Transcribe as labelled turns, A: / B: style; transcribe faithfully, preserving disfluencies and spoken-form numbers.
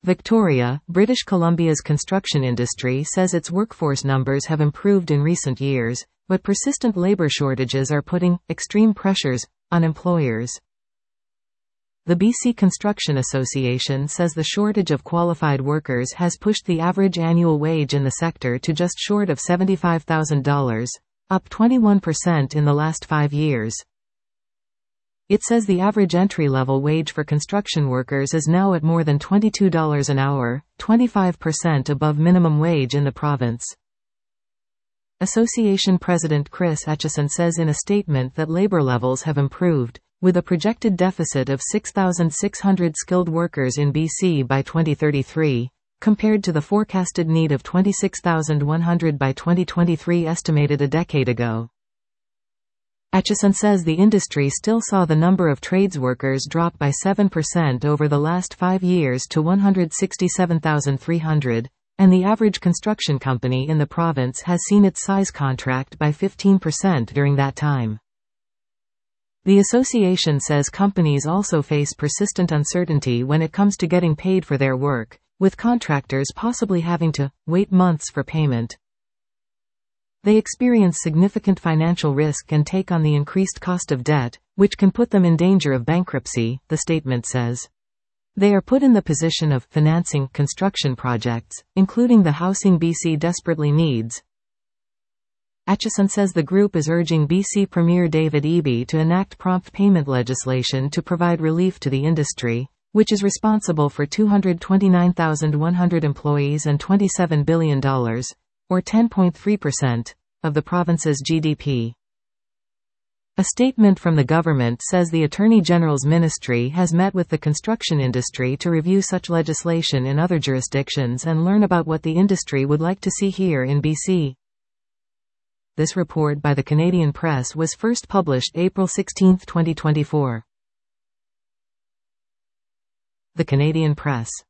A: Victoria, British Columbia's construction industry says its workforce numbers have improved in recent years, but persistent labor shortages are putting extreme pressures on employers. The B C Construction Association says the shortage of qualified workers has pushed the average annual wage in the sector to just short of seventy-five thousand dollars, up twenty-one percent in the last five years. It says the average entry-level wage for construction workers is now at more than twenty-two dollars an hour, twenty-five percent above minimum wage in the province. Association President Chris Etchison says in a statement that labor levels have improved, with a projected deficit of six thousand six hundred skilled workers in B C by twenty thirty-three, compared to the forecasted need of twenty-six thousand one hundred by twenty twenty-three estimated a decade ago. Etchison says the industry still saw the number of trades workers drop by seven percent over the last five years to one hundred sixty-seven thousand three hundred, and the average construction company in the province has seen its size contract by fifteen percent during that time. The association says companies also face persistent uncertainty when it comes to getting paid for their work, with contractors possibly having to wait months for payment. They experience significant financial risk and take on the increased cost of debt, which can put them in danger of bankruptcy, the statement says. They are put in the position of financing construction projects, including the housing B C desperately needs. Etchison says the group is urging B C Premier David Eby to enact prompt payment legislation to provide relief to the industry, which is responsible for two hundred twenty-nine thousand one hundred employees and twenty-seven billion dollars, or ten point three percent, of the province's G D P. A statement from the government says the Attorney General's ministry has met with the construction industry to review such legislation in other jurisdictions and learn about what the industry would like to see here in B C. This report by the Canadian Press was first published April sixteenth twenty twenty-four. The Canadian Press.